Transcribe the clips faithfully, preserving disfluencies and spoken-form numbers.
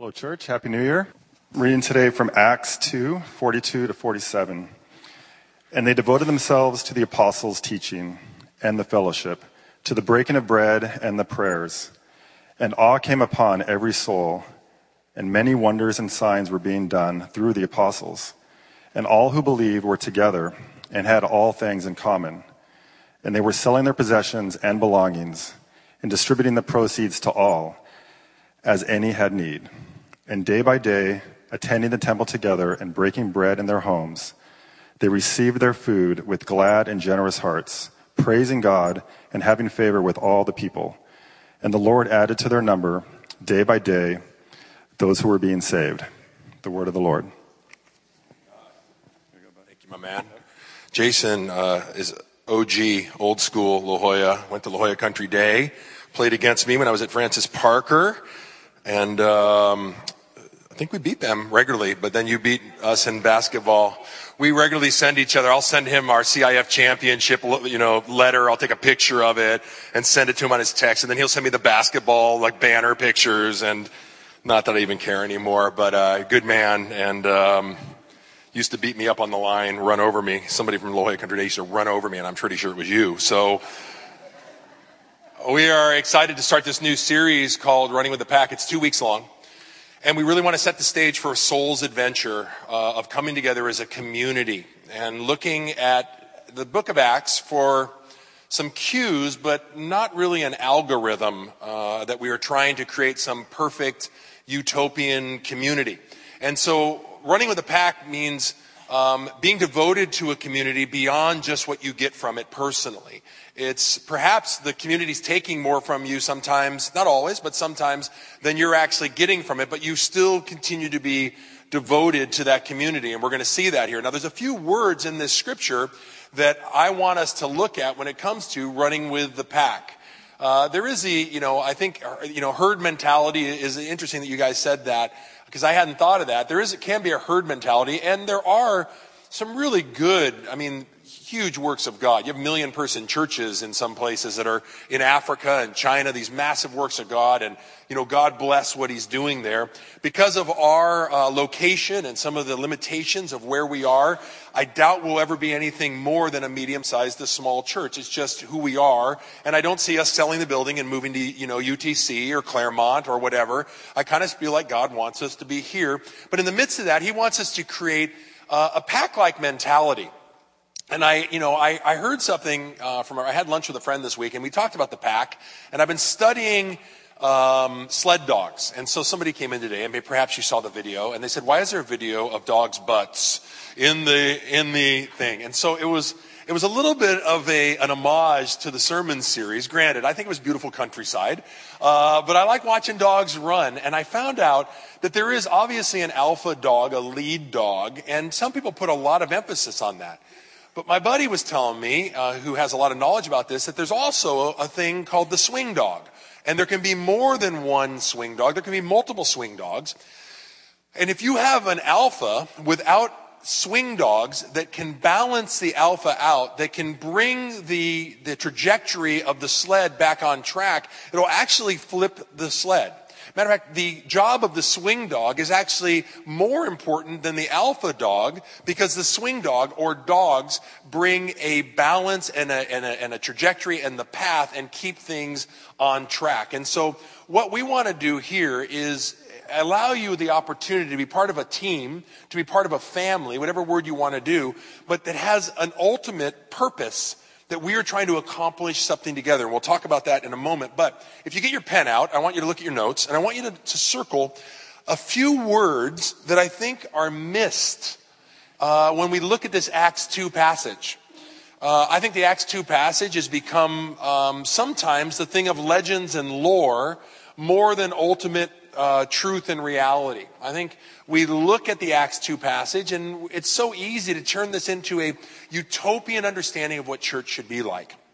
Hello, church. Happy New Year. I'm reading today from Acts two, forty-two to forty-seven. And they devoted themselves to the apostles' teaching and the fellowship, to the breaking of bread and the prayers. And awe came upon every soul, and many wonders and signs were being done through the apostles. And all who believed were together and had all things in common. And they were selling their possessions and belongings and distributing the proceeds to all, as any had need. And day by day, attending the temple together and breaking bread in their homes, they received their food with glad and generous hearts, praising God and having favor with all the people. And the Lord added to their number, day by day, those who were being saved. The word of the Lord. Thank you, my man. Jason uh, is O G, old school La Jolla. Went to La Jolla Country Day. Played against me when I was at Francis Parker. And um, I think we beat them regularly, but then you beat us in basketball. We regularly send each other. I'll send him our C I F championship, you know, letter. I'll take a picture of it and send it to him on his text. And then he'll send me the basketball, like, banner pictures. And not that I even care anymore, but uh, good man. And um, used to beat me up on the line, run over me. Somebody from La Jolla Country Day used to run over me, and I'm pretty sure it was you. So we are excited to start this new series called Running with the Pack. It's two weeks long. And we really want to set the stage for a soul's adventure uh, of coming together as a community and looking at the book of Acts for some cues, but not really an algorithm uh, that we are trying to create some perfect utopian community. And so running with the pack means um, being devoted to a community beyond just what you get from it personally. It's perhaps the community's taking more from you sometimes, not always, but sometimes, than you're actually getting from it, but you still continue to be devoted to that community, and we're going to see that here. Now, there's a few words in this scripture that I want us to look at when it comes to running with the pack. Uh, there is the, you know, I think, you know, herd mentality is interesting that you guys said that, because I hadn't thought of that. There is, it can be a herd mentality, and there are some really good, I mean, huge works of God. You have million person churches in some places that are in Africa and China, these massive works of God, and, you know, God bless what he's doing there. Because of our uh, location and some of the limitations of where we are, I doubt we'll ever be anything more than a medium-sized to small church. It's just who we are, and I don't see us selling the building and moving to, you know, U T C or Claremont or whatever. I kind of feel like God wants us to be here. But in the midst of that, he wants us to create uh, a pack-like mentality. And I, you know, I, I heard something uh, from, I had lunch with a friend this week, and we talked about the pack, and I've been studying um, sled dogs. And so somebody came in today, and maybe perhaps you saw the video, and they said, why is there a video of dogs' butts in the, in the thing? And so it was, it was a little bit of a, an homage to the sermon series. Granted, I think it was beautiful countryside, uh, but I like watching dogs run, and I found out that there is obviously an alpha dog, a lead dog, and some people put a lot of emphasis on that. But my buddy was telling me, uh, who has a lot of knowledge about this, that there's also a, a thing called the swing dog. And there can be more than one swing dog. There can be multiple swing dogs. And if you have an alpha without swing dogs that can balance the alpha out, that can bring the, the trajectory of the sled back on track, it'll actually flip the sled. Matter of fact, the job of the swing dog is actually more important than the alpha dog, because the swing dog or dogs bring a balance and a, and a, and a trajectory and the path and keep things on track. And so what we want to do here is allow you the opportunity to be part of a team, to be part of a family, whatever word you want to do, but that has an ultimate purpose, that we are trying to accomplish something together. And we'll talk about that in a moment. But if you get your pen out, I want you to look at your notes, and I want you to, to circle a few words that I think are missed uh, when we look at this Acts two passage. Uh, I think the Acts two passage has become um, sometimes the thing of legends and lore more than ultimate uh, truth and reality. I think we look at the Acts two passage, and it's so easy to turn this into a utopian understanding of what church should be like.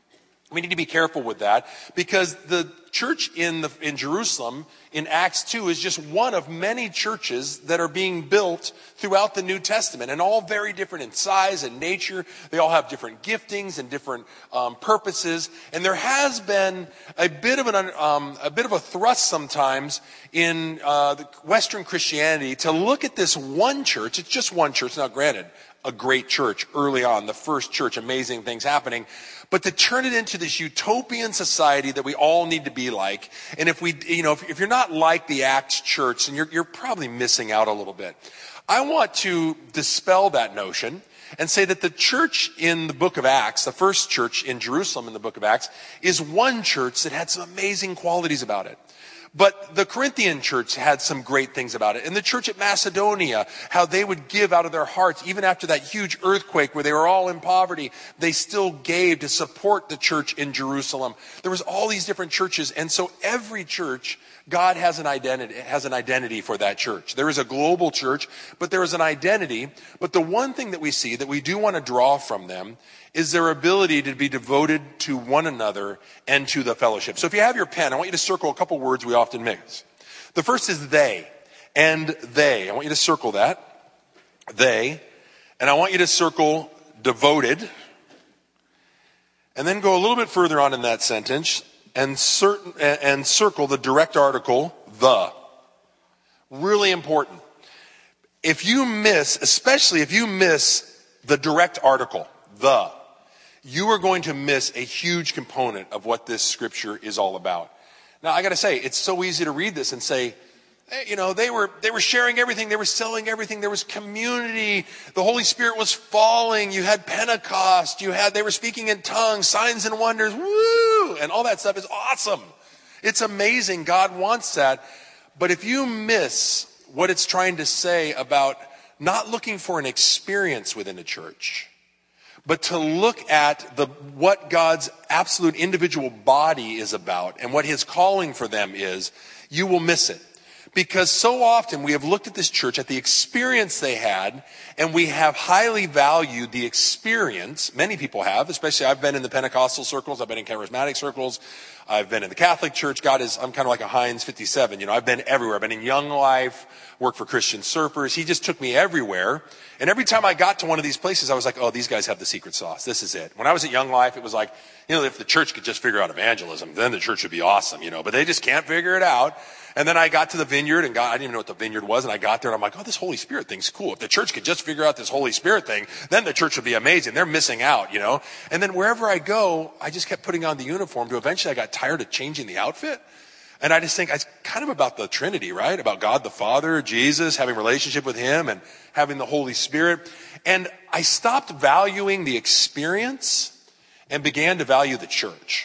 We need to be careful with that because the church in the in Jerusalem in Acts two is just one of many churches that are being built throughout the New Testament, and all very different in size and nature. They all have different giftings and different um, purposes, and there has been a bit of an um, a bit of a thrust sometimes in uh, the Western Christianity to look at this one church. It's just one church. Now, granted, a great church early on, the first church, amazing things happening. But to turn it into this utopian society that we all need to be like. And if we, you know, if, if you're not like the Acts church, then you're, you're probably missing out a little bit. I want to dispel that notion and say that the church in the book of Acts, the first church in Jerusalem in the book of Acts, is one church that had some amazing qualities about it. But the Corinthian church had some great things about it. And the church at Macedonia, how they would give out of their hearts, even after that huge earthquake where they were all in poverty, they still gave to support the church in Jerusalem. There was all these different churches. And so every church, God has an identity, has an identity for that church. There is a global church, but there is an identity. But the one thing that we see that we do want to draw from them is their ability to be devoted to one another and to the fellowship. So if you have your pen, I want you to circle a couple words we often mix. The first is they and they. I want you to circle that. They. And I want you to circle devoted. And then go a little bit further on in that sentence and, certain, and circle the direct article, the. Really important. If you miss, especially if you miss the direct article, the, you are going to miss a huge component of what this scripture is all about. Now, I got to say, it's so easy to read this and say, hey, you know, they were they were sharing everything, they were selling everything, there was community, the Holy Spirit was falling, you had Pentecost, you had they were speaking in tongues, signs and wonders, woo, and all that stuff is awesome. It's amazing. God wants that. But if you miss what it's trying to say about not looking for an experience within a church, but to look at the what God's absolute individual body is about and what his calling for them is, you will miss it. Because so often we have looked at this church, at the experience they had, and we have highly valued the experience. Many people have, especially I've been in the Pentecostal circles, I've been in charismatic circles, I've been in the Catholic Church. God is, I'm kind of like a Heinz fifty-seven, you know, I've been everywhere. I've been in Young Life, worked for Christian Surfers. He just took me everywhere. And every time I got to one of these places, I was like, oh, these guys have the secret sauce. This is it. When I was at Young Life, it was like, you know, if the church could just figure out evangelism, then the church would be awesome, you know, but they just can't figure it out. And then I got to the Vineyard, and God, I didn't even know what the Vineyard was, and I got there, and I'm like, oh, this Holy Spirit thing's cool. If the church could just figure out this Holy Spirit thing, then the church would be amazing. They're missing out, you know. And then wherever I go, I just kept putting on the uniform, to eventually I got tired of changing the outfit. And I just think it's kind of about the Trinity, right? About God the Father, Jesus, having a relationship with him, and having the Holy Spirit. And I stopped valuing the experience and began to value the church.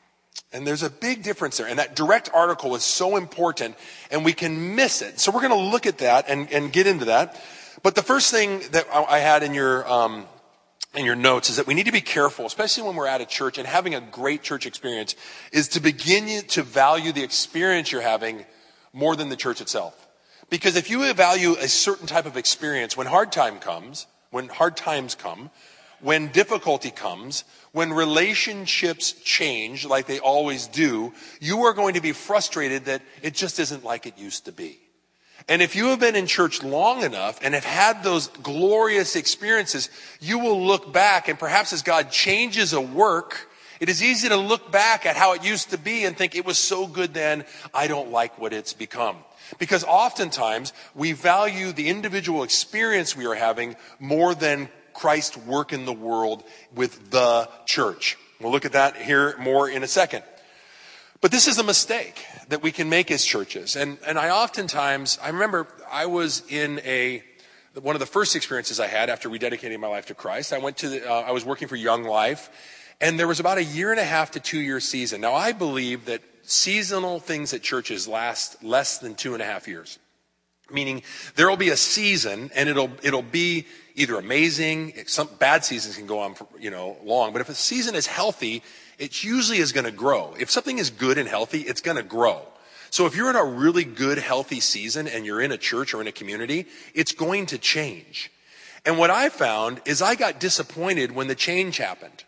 And there's a big difference there. And that direct article is so important, and we can miss it. So we're going to look at that and, and get into that. But the first thing that I had in your um, in your notes is that we need to be careful, especially when we're at a church and having a great church experience, is to begin to value the experience you're having more than the church itself. Because if you value a certain type of experience, when hard time comes, when hard times come, when difficulty comes, when relationships change like they always do, you are going to be frustrated that it just isn't like it used to be. And if you have been in church long enough and have had those glorious experiences, you will look back, and perhaps as God changes a work, it is easy to look back at how it used to be and think it was so good then, I don't like what it's become. Because oftentimes we value the individual experience we are having more than Christ's work in the world with the church. We'll look at that here more in a second. But this is a mistake that we can make as churches. And, and I oftentimes, I remember I was in a, one of the first experiences I had after rededicating my life to Christ. I went to, the, uh, I was working for Young Life, and there was about a year and a half to two year season. Now I believe that seasonal things at churches last less than two and a half years. Meaning there will be a season, and it'll it'll be either amazing. Some bad seasons can go on for, you know, long, but if a season is healthy, it usually is going to grow. If something is good and healthy, it's going to grow. So if you're in a really good, healthy season and you're in a church or in a community, it's going to change. And what I found is I got disappointed when the change happened.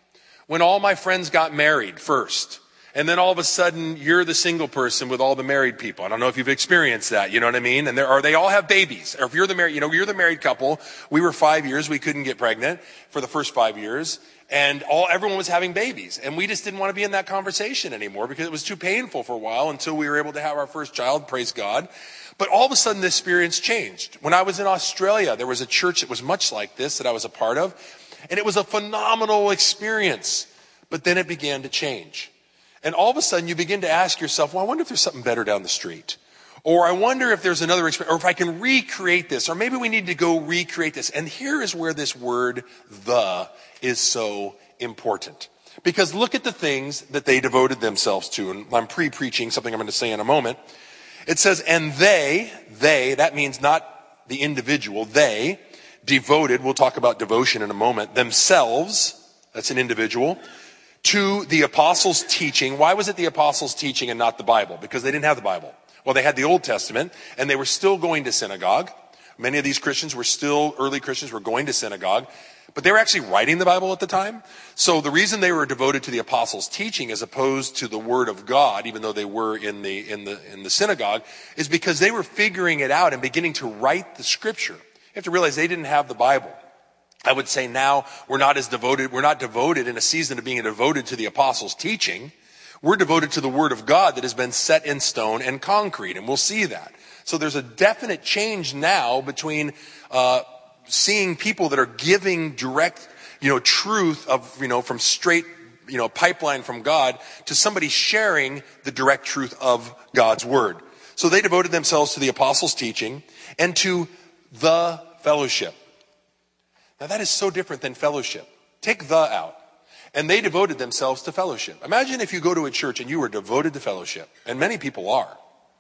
when all my friends got married first. And then all of a sudden, you're the single person with all the married people. I don't know if you've experienced that, you know what I mean? And there are, they all have babies. Or if you're the married, you know, you're the married couple. We were five years, we couldn't get pregnant for the first five years. And all, everyone was having babies. And we just didn't want to be in that conversation anymore because it was too painful for a while until we were able to have our first child, praise God. But all of a sudden, this experience changed. When I was in Australia, there was a church that was much like this that I was a part of. And it was a phenomenal experience. But then it began to change. And all of a sudden you begin to ask yourself, well, I wonder if there's something better down the street. Or I wonder if there's another experience, or if I can recreate this, or maybe we need to go recreate this. And here is where this word, the, is so important. Because look at the things that they devoted themselves to. And I'm pre-preaching something I'm going to say in a moment. It says, and they, they, that means not the individual, they devoted, we'll talk about devotion in a moment, themselves, that's an individual, to the apostles' teaching. Why was it the apostles' teaching and not the Bible? Because they didn't have the Bible. Well, they had the Old Testament, and they were still going to synagogue. Many of these Christians were still, early Christians were going to synagogue, but they were actually writing the Bible at the time. So the reason they were devoted to the apostles' teaching as opposed to the Word of God, even though they were in the, in the, in the synagogue, is because they were figuring it out and beginning to write the Scripture. You have to realize they didn't have the Bible. I would say now we're not as devoted, we're not devoted in a season of being devoted to the apostles' teaching. We're devoted to the word of God that has been set in stone and concrete, and we'll see that. So there's a definite change now between uh seeing people that are giving direct, you know, truth of, you know, from straight, you know, pipeline from God to somebody sharing the direct truth of God's word. So they devoted themselves to the apostles' teaching and to the fellowship. Now that is so different than fellowship. Take the out. And they devoted themselves to fellowship. Imagine if you go to a church and you were devoted to fellowship. And many people are.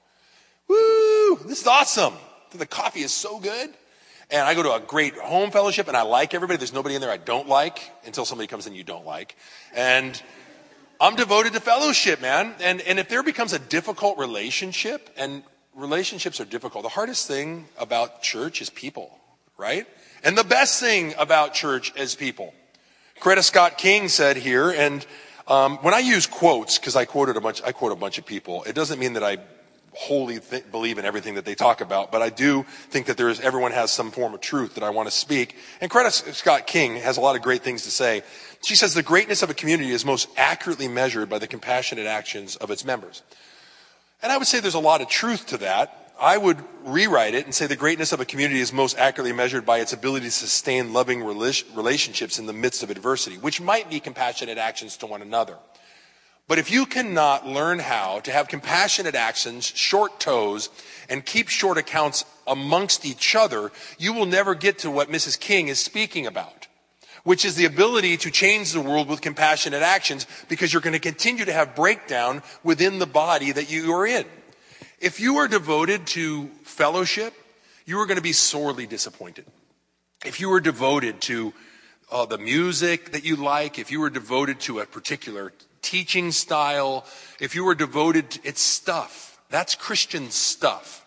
Woo! This is awesome. The coffee is so good. And I go to a great home fellowship and I like everybody. There's nobody in there I don't like until somebody comes in you don't like. And I'm devoted to fellowship, man. And, and if there becomes a difficult relationship, and relationships are difficult, the hardest thing about church is people, right? And the best thing about church is people. Coretta Scott King said here, and um, when I use quotes, because I quoted a bunch, I quote a bunch of people, it doesn't mean that I wholly th- believe in everything that they talk about, but I do think that there is, everyone has some form of truth that I want to speak. And Coretta Scott King has a lot of great things to say. She says the greatness of a community is most accurately measured by the compassionate actions of its members. And I would say there's a lot of truth to that. I would rewrite it and say the greatness of a community is most accurately measured by its ability to sustain loving relationships in the midst of adversity, which might be compassionate actions to one another. But if you cannot learn how to have compassionate actions, short toes, and keep short accounts amongst each other, you will never get to what Missus King is speaking about, which is the ability to change the world with compassionate actions, because you're going to continue to have breakdown within the body that you are in. If you are devoted to fellowship, you are going to be sorely disappointed. If you are devoted to uh, the music that you like, if you were devoted to a particular teaching style, if you were devoted to its stuff, that's Christian stuff.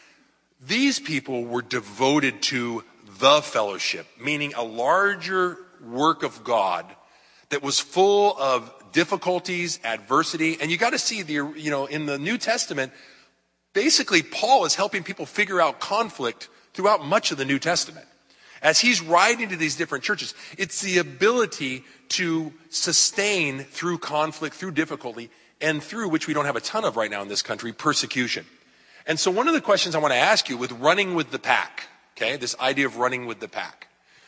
These people were devoted to the fellowship, meaning a larger work of God that was full of difficulties, adversity. And you got to see the, you know, in the New Testament, basically, Paul is helping people figure out conflict throughout much of the New Testament. As he's writing to these different churches, it's the ability to sustain through conflict, through difficulty, and through, which we don't have a ton of right now in this country, persecution. And so one of the questions I want to ask you with running with the pack, okay, this idea of running with the pack.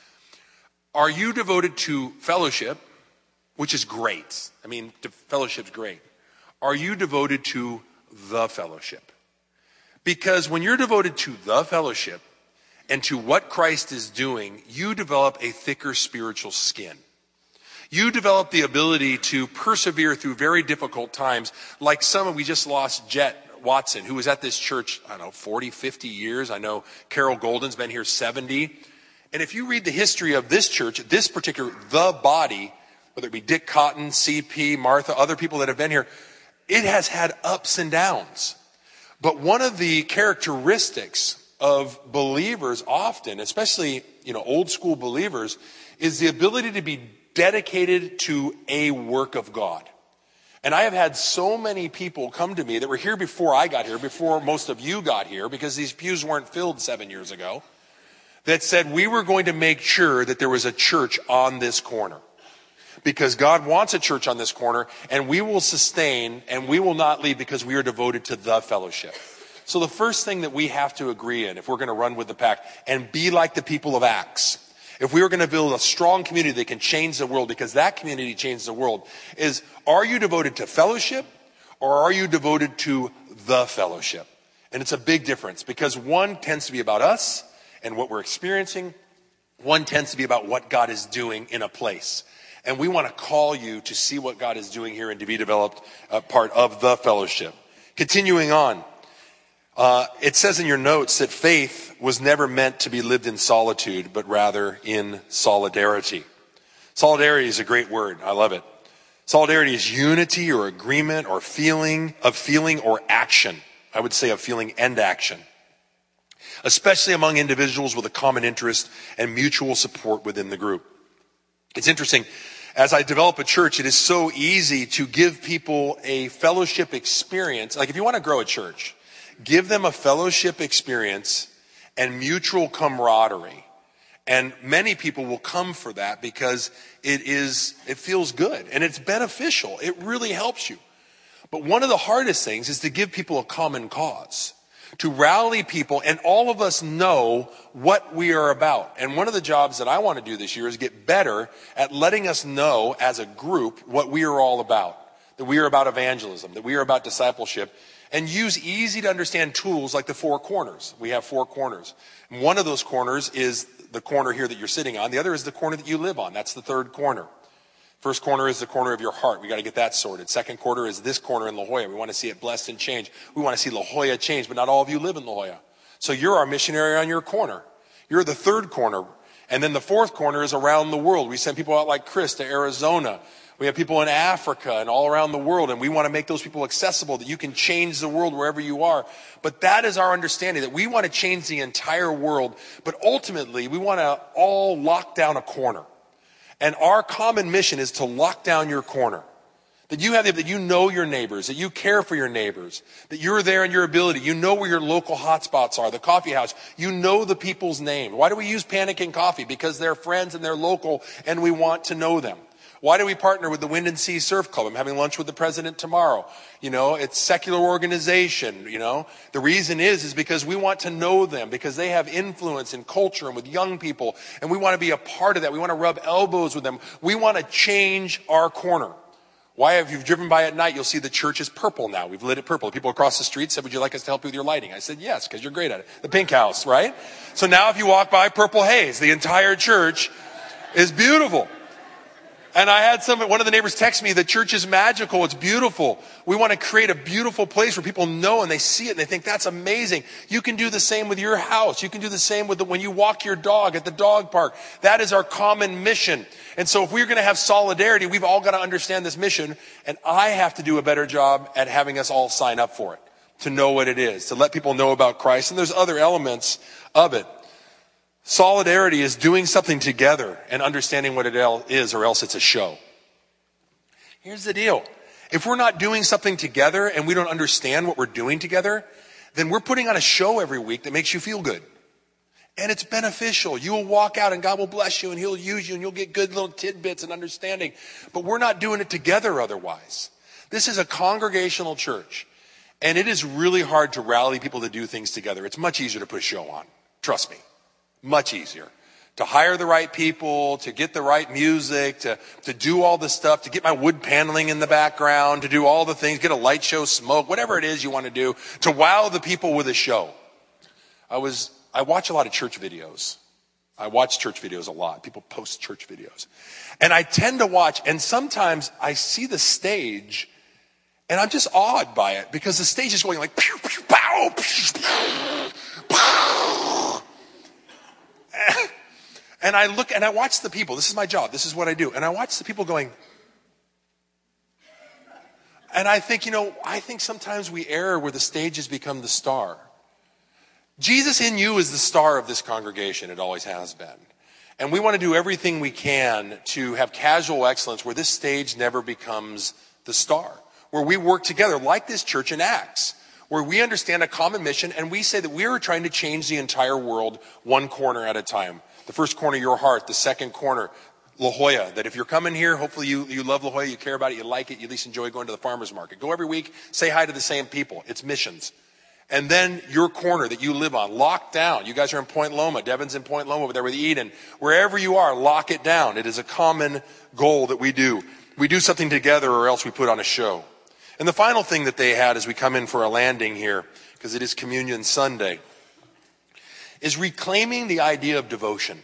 Are you devoted to fellowship, which is great? I mean, fellowship's great. Are you devoted to the fellowship? Because when you're devoted to the fellowship and to what Christ is doing, you develop a thicker spiritual skin. You develop the ability to persevere through very difficult times, like some, we just lost Jet Watson, who was at this church, I don't know, forty, fifty years. I know Carol Golden's been here seventy. And if you read the history of this church, this particular, the body, whether it be Dick Cotton, C P, Martha, other people that have been here, it has had ups and downs. But one of the characteristics of believers often, especially, you know, old school believers, is the ability to be dedicated to a work of God. And I have had so many people come to me that were here before I got here, before most of you got here, because these pews weren't filled seven years ago, that said we were going to make sure that there was a church on this corner. Because God wants a church on this corner, and we will sustain and we will not leave because we are devoted to the fellowship. So the first thing that we have to agree in, if we're going to run with the pack and be like the people of Acts, if we were going to build a strong community that can change the world, because that community changes the world, is are you devoted to fellowship or are you devoted to the fellowship? And it's a big difference, because one tends to be about us and what we're experiencing. One tends to be about what God is doing in a place. And we want to call you to see what God is doing here and to be developed uh, part of the fellowship. Continuing on, uh, it says in your notes that faith was never meant to be lived in solitude, but rather in solidarity. Solidarity is a great word. I love it. Solidarity is unity or agreement or feeling of feeling or action. I would say of feeling and action, especially among individuals with a common interest and mutual support within the group. It's interesting. As I develop a church, it is so easy to give people a fellowship experience. Like if you want to grow a church, give them a fellowship experience and mutual camaraderie. And many people will come for that because it is, it feels good and it's beneficial. It really helps you. But one of the hardest things is to give people a common cause, to rally people, and all of us know what we are about. And one of the jobs that I want to do this year is get better at letting us know as a group what we are all about. That we are about evangelism, that we are about discipleship, and use easy to understand tools like the four corners. We have four corners. And one of those corners is the corner here that you're sitting on. The other is the corner that you live on. That's the third corner. First corner is the corner of your heart. We got to get that sorted. Second corner is this corner in La Jolla. We want to see it blessed and changed. We want to see La Jolla change, but not all of you live in La Jolla. So you're our missionary on your corner. You're the third corner. And then the fourth corner is around the world. We send people out like Chris to Arizona. We have people in Africa and all around the world, and we want to make those people accessible, that you can change the world wherever you are. But that is our understanding, that we want to change the entire world, but ultimately we want to all lock down a corner. And our common mission is to lock down your corner. That you have, that you know your neighbors, that you care for your neighbors, that you're there in your ability. You know where your local hotspots are, the coffee house. You know the people's name. Why do we use Panic and Coffee? Because they're friends and they're local and we want to know them. Why do we partner with the Wind and Sea Surf Club? I'm having lunch with the president tomorrow. You know, it's secular organization, you know. The reason is, is because we want to know them, because they have influence in culture and with young people, and we want to be a part of that. We want to rub elbows with them. We want to change our corner. Why, if you've driven by at night, you'll see the church is purple now. We've lit it purple. People across the street said, would you like us to help you with your lighting? I said, yes, because you're great at it. The pink house, right? So now if you walk by, purple haze. The entire church is beautiful. And I had some, one of the neighbors text me, the church is magical, it's beautiful. We want to create a beautiful place where people know and they see it and they think that's amazing. You can do the same with your house. You can do the same with the, when you walk your dog at the dog park. That is our common mission. And so if we're going to have solidarity, we've all got to understand this mission. And I have to do a better job at having us all sign up for it, to know what it is, to let people know about Christ. And there's other elements of it. Solidarity is doing something together and understanding what it is, or else it's a show. Here's the deal. If we're not doing something together and we don't understand what we're doing together, then we're putting on a show every week that makes you feel good. And it's beneficial. You will walk out and God will bless you and he'll use you and you'll get good little tidbits and understanding. But we're not doing it together otherwise. This is a congregational church. And it is really hard to rally people to do things together. It's much easier to put a show on. Trust me. Much easier. To hire the right people, to get the right music, to, to do all the stuff, to get my wood paneling in the background, to do all the things, get a light show, smoke, whatever it is you want to do, to wow the people with a show. I was, I watch a lot of church videos. I watch church videos a lot. People post church videos. And I tend to watch, and sometimes I see the stage, and I'm just awed by it, because the stage is going like, pew, pew, pow, pew, pew, pow. And I look and I watch the people. This is my job. This is what I do. And I watch the people going. And I think, you know, I think sometimes we err where the stage has become the star. Jesus in you is the star of this congregation. It always has been. And we want to do everything we can to have casual excellence where this stage never becomes the star, where we work together like this church in Acts, where we understand a common mission and we say that we are trying to change the entire world one corner at a time. The first corner, your heart. The second corner, La Jolla. That if you're coming here, hopefully you, you love La Jolla, you care about it, you like it, you at least enjoy going to the farmer's market. Go every week, say hi to the same people. It's missions. And then your corner that you live on, lock down. You guys are in Point Loma. Devin's in Point Loma over there with Eden. Wherever you are, lock it down. It is a common goal that we do. We do something together or else we put on a show. And the final thing that they had as we come in for a landing here, because it is Communion Sunday, is reclaiming the idea of devotion.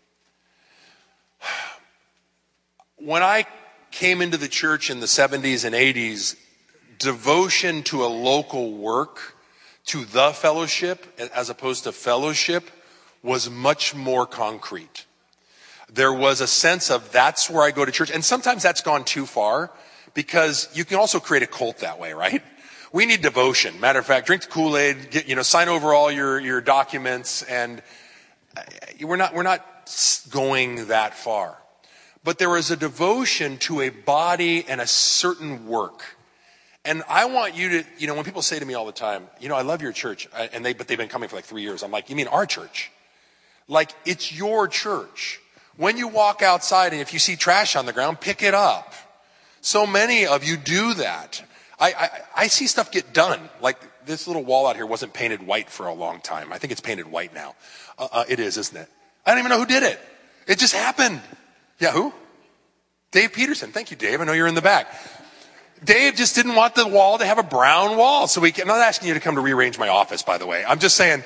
When I came into the church in the seventies and eighties, devotion to a local work, to the fellowship, as opposed to fellowship, was much more concrete. There was a sense of that's where I go to church. And sometimes that's gone too far because you can also create a cult that way, right? We need devotion. Matter of fact, drink the Kool-Aid, get, you know, sign over all your, your documents, and we're not, we're not going that far. But there is a devotion to a body and a certain work. And I want you to, you know, when people say to me all the time, you know, I love your church, and they, but they've been coming for like three years. I'm like, you mean our church? Like, it's your church. When you walk outside and if you see trash on the ground, pick it up. So many of you do that. I, I, I see stuff get done. Like this little wall out here wasn't painted white for a long time. I think it's painted white now. Uh, uh, it is, isn't it? I don't even know who did it. It just happened. Yeah, who? Dave Peterson. Thank you, Dave. I know you're in the back. Dave just didn't want the wall to have a brown wall. So we can, I'm not asking you to come to rearrange my office, by the way. I'm just saying,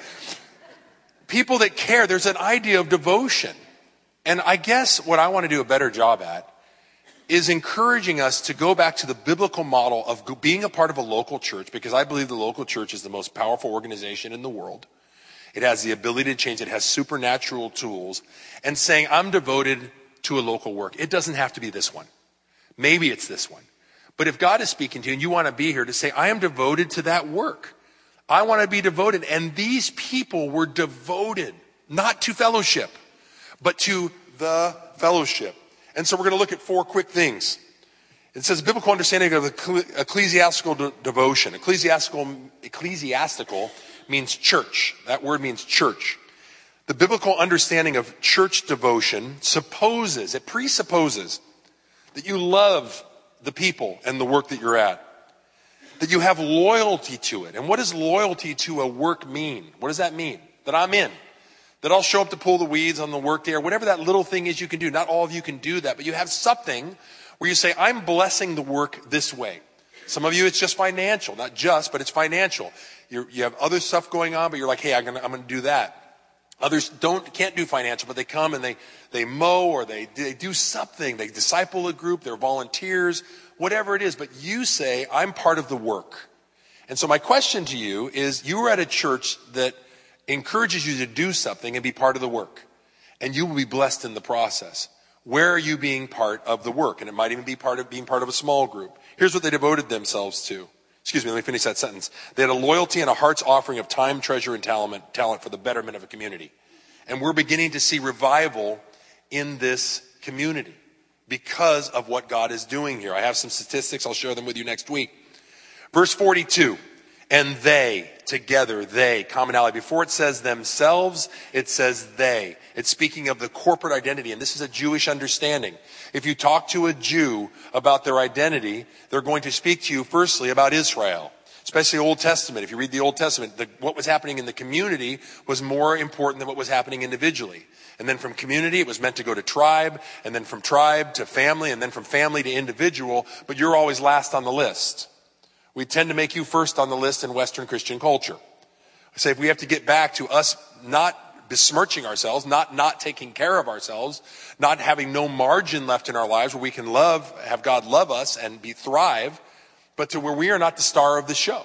people that care, there's an idea of devotion. And I guess what I want to do a better job at is encouraging us to go back to the biblical model of being a part of a local church, because I believe the local church is the most powerful organization in the world. It has the ability to change. It has supernatural tools. And saying, I'm devoted to a local work. It doesn't have to be this one. Maybe it's this one. But if God is speaking to you and you want to be here to say, I am devoted to that work. I want to be devoted. And these people were devoted, not to fellowship, but to the fellowship. And so we're going to look at four quick things. It says biblical understanding of ecclesiastical de- devotion. Ecclesiastical, ecclesiastical means church. That word means church. The biblical understanding of church devotion supposes, it presupposes that you love the people and the work that you're at, that you have loyalty to it. And what does loyalty to a work mean? What does that mean? That I'm in, that I'll show up to pull the weeds on the work day, or whatever that little thing is you can do. Not all of you can do that, but you have something where you say, I'm blessing the work this way. Some of you, it's just financial, not just, but it's financial. You're, you have other stuff going on, but you're like, hey, I'm gonna, I'm gonna do that. Others don't, can't do financial, but they come and they, they mow, or they, they do something. They disciple a group, they're volunteers, whatever it is. But you say, I'm part of the work. And so my question to you is, you are at a church that encourages you to do something and be part of the work. And you will be blessed in the process. Where are you being part of the work? And it might even be part of being part of a small group. Here's what they devoted themselves to. Excuse me, let me finish that sentence. They had a loyalty and a heart's offering of time, treasure, and talent, talent for the betterment of a community. And we're beginning to see revival in this community because of what God is doing here. I have some statistics. I'll share them with you next week. Verse forty-two, and they, together, they, commonality. Before it says themselves, it says they. It's speaking of the corporate identity, and this is a Jewish understanding. If you talk to a Jew about their identity, they're going to speak to you firstly about Israel, especially Old Testament. If you read the Old Testament, the, what was happening in the community was more important than what was happening individually. And then from community, it was meant to go to tribe, and then from tribe to family, and then from family to individual, but you're always last on the list. We tend to make you first on the list in Western Christian culture. I say if we have to get back to us not besmirching ourselves, not not taking care of ourselves, not having no margin left in our lives where we can love, have God love us and be thrive, but to where we are not the star of the show.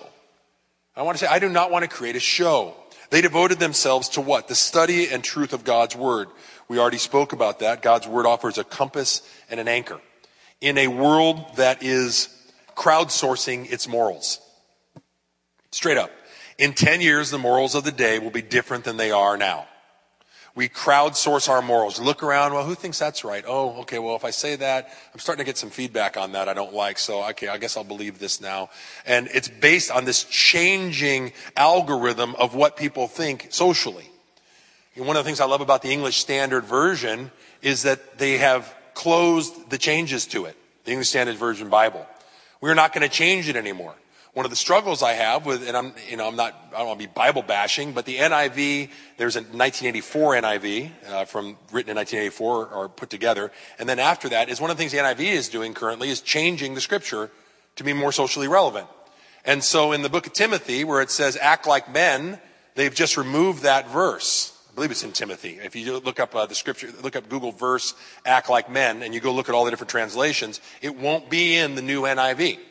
I want to say, I do not want to create a show. They devoted themselves to what? The study and truth of God's word. We already spoke about that. God's word offers a compass and an anchor in a world that is crowdsourcing its morals. Straight up. In ten years, the morals of the day will be different than they are now. We crowdsource our morals. Look around, well, who thinks that's right? Oh, okay, well, if I say that, I'm starting to get some feedback on that I don't like, so okay, I guess I'll believe this now. And it's based on this changing algorithm of what people think socially. And one of the things I love about the English Standard Version is that they have closed the changes to it, the English Standard Version Bible. We're not going to change it anymore. One of the struggles I have with, and I'm, you know, I'm not, I don't want to be Bible bashing, but the N I V, there's a nineteen eighty-four N I V, uh, from, written in nineteen eighty-four or put together. And then after that is one of the things the N I V is doing currently is changing the scripture to be more socially relevant. And so in the book of Timothy, where it says act like men, they've just removed that verse. I believe it's in Timothy. If you look up uh, the scripture, look up Google verse, act like men, and you go look at all the different translations, it won't be in the new N I V.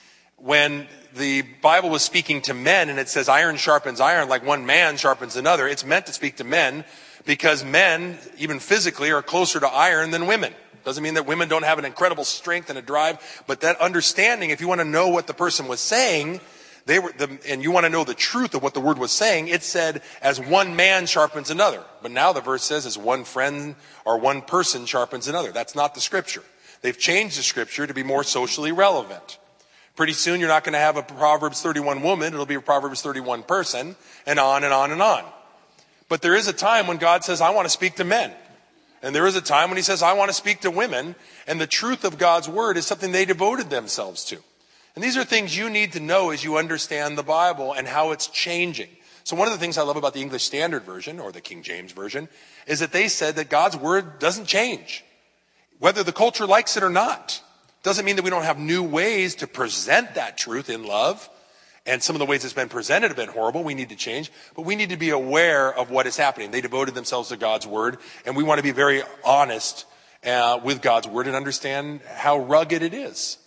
When the Bible was speaking to men and it says iron sharpens iron like one man sharpens another, it's meant to speak to men because men, even physically, are closer to iron than women. Doesn't mean that women don't have an incredible strength and a drive, but that understanding, if you want to know what the person was saying, they were the, and you want to know the truth of what the word was saying, it said as one man sharpens another. But now the verse says as one friend or one person sharpens another. That's not the scripture. They've changed the scripture to be more socially relevant. Pretty soon you're not going to have a Proverbs thirty-one woman, it'll be a Proverbs thirty-one person, and on and on and on. But there is a time when God says, I want to speak to men. And there is a time when he says, I want to speak to women. And the truth of God's word is something they devoted themselves to. And these are things you need to know as you understand the Bible and how it's changing. So one of the things I love about the English Standard Version, or the King James Version, is that they said that God's word doesn't change, whether the culture likes it or not. Doesn't mean that we don't have new ways to present that truth in love. And some of the ways it's been presented have been horrible. We need to change. But we need to be aware of what is happening. They devoted themselves to God's word. And we want to be very honest uh, with God's word and understand how rugged it is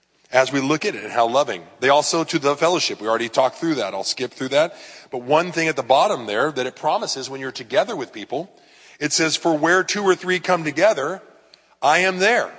as we look at it and how loving. They also, to the fellowship. We already talked through that. I'll skip through that. But one thing at the bottom there that it promises when you're together with people, it says, for where two or three come together, I am there.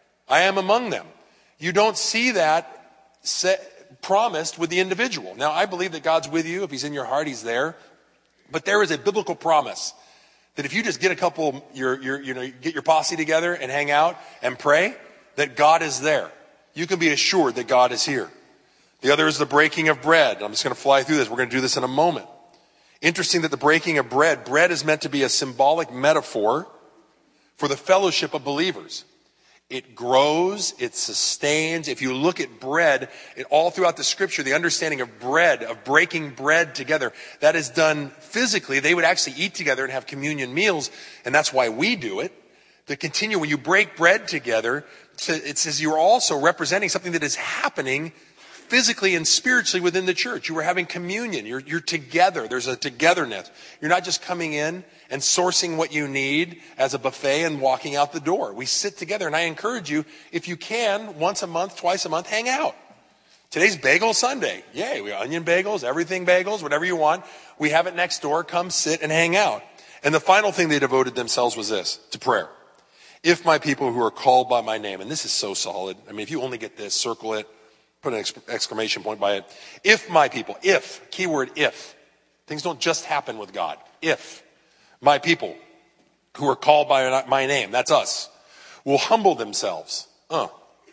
I am among them. You don't see that set, promised with the individual. Now, I believe that God's with you. If he's in your heart, he's there. But there is a biblical promise that if you just get a couple, your, your, you know, get your posse together and hang out and pray, that God is there. You can be assured that God is here. The other is the breaking of bread. I'm just going to fly through this. We're going to do this in a moment. Interesting that the breaking of bread, bread is meant to be a symbolic metaphor for the fellowship of believers. It grows, it sustains. If you look at bread, it, all throughout the scripture, the understanding of bread, of breaking bread together, that is done physically. They would actually eat together and have communion meals, and that's why we do it. To continue, when you break bread together, it says you're also representing something that is happening physically and spiritually within the church. You are having communion. You're, you're together. There's a togetherness. You're not just coming in and sourcing what you need as a buffet and walking out the door. We sit together, and I encourage you, if you can, once a month, twice a month, hang out. Today's Bagel Sunday. Yay, we have onion bagels, everything bagels, whatever you want. We have it next door. Come sit and hang out. And the final thing they devoted themselves was this, to prayer. If my people who are called by my name, and this is so solid. I mean, if you only get this, circle it, put an exclamation point by it. If my people, if, keyword if. Things don't just happen with God. If my people who are called by my name, that's us, will humble themselves uh,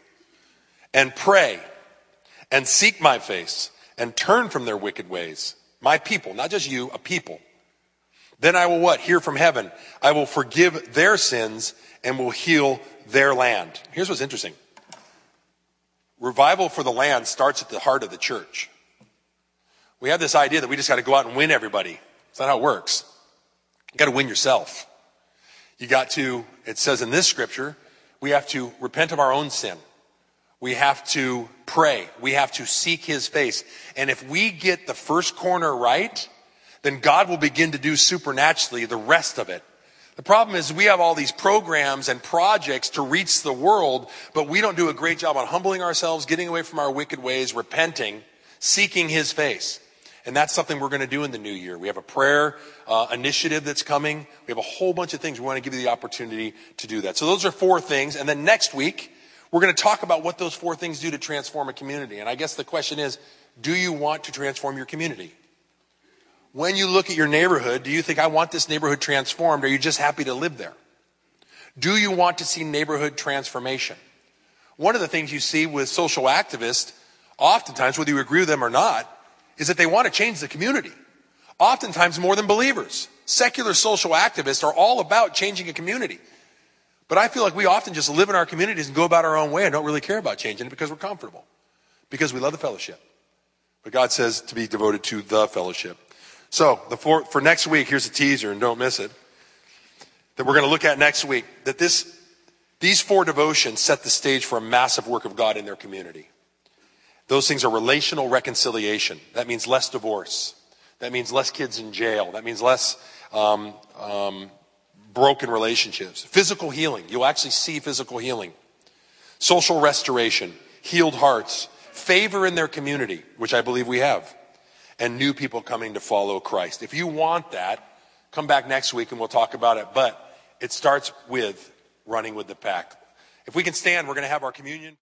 and pray and seek my face and turn from their wicked ways. My people, not just you, a people. Then I will what? Hear from heaven. I will forgive their sins and will heal their land. Here's what's interesting. Revival for the land starts at the heart of the church. We have this idea that we just got to go out and win everybody. That's not how it works. You got to win yourself. You got to, it says in this scripture, we have to repent of our own sin. We have to pray. We have to seek his face. And if we get the first corner right, then God will begin to do supernaturally the rest of it. The problem is we have all these programs and projects to reach the world, but we don't do a great job on humbling ourselves, getting away from our wicked ways, repenting, seeking his face. And that's something we're going to do in the new year. We have a prayer uh, initiative that's coming. We have a whole bunch of things. We want to give you the opportunity to do that. So those are four things. And then next week, we're going to talk about what those four things do to transform a community. And I guess the question is, do you want to transform your community? When you look at your neighborhood, do you think, I want this neighborhood transformed? Or are you just happy to live there? Do you want to see neighborhood transformation? One of the things you see with social activists, oftentimes, whether you agree with them or not, is that they want to change the community. Oftentimes more than believers. Secular social activists are all about changing a community. But I feel like we often just live in our communities and go about our own way and don't really care about changing it because we're comfortable. Because we love the fellowship. But God says to be devoted to the fellowship. So, the for, for next week, here's a teaser, and don't miss it, that we're going to look at next week, that this, these four devotions set the stage for a massive work of God in their community. Those things are relational reconciliation. That means less divorce. That means less kids in jail. That means less um, um, broken relationships. Physical healing. You'll actually see physical healing. Social restoration. Healed hearts. Favor in their community, which I believe we have. And new people coming to follow Christ. If you want that, come back next week and we'll talk about it. But it starts with running with the pack. If we can stand, we're going to have our communion.